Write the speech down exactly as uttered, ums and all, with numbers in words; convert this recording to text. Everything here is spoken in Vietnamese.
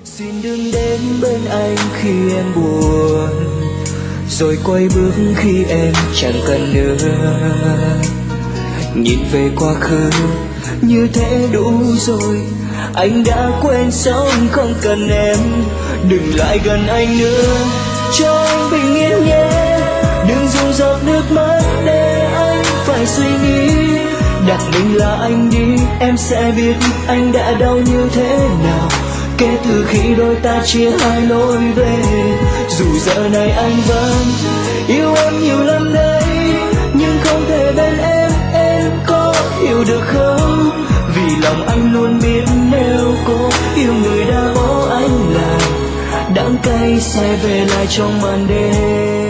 Xin đừng đến bên anh khi em buồn, rồi quay bước khi em chẳng cần nữa. Nhìn về quá khứ như thế đủ rồi, anh đã quên sống không cần em. Đừng lại gần anh nữa, cho anh bình yên nhé. Đừng dùng giọt nước mắt để anh phải suy nghĩ. Đặt mình là anh đi, em sẽ biết anh đã đau như thế nào. Kể từ khi đôi ta chia hai lối về, dù giờ này anh vẫn yêu em nhiều lắm đấy, nhưng không thể bên em. Em có hiểu được không? Vì lòng anh luôn biết nếu có yêu người đã bỏ anh là đắng cay sẽ về lại trong màn đêm.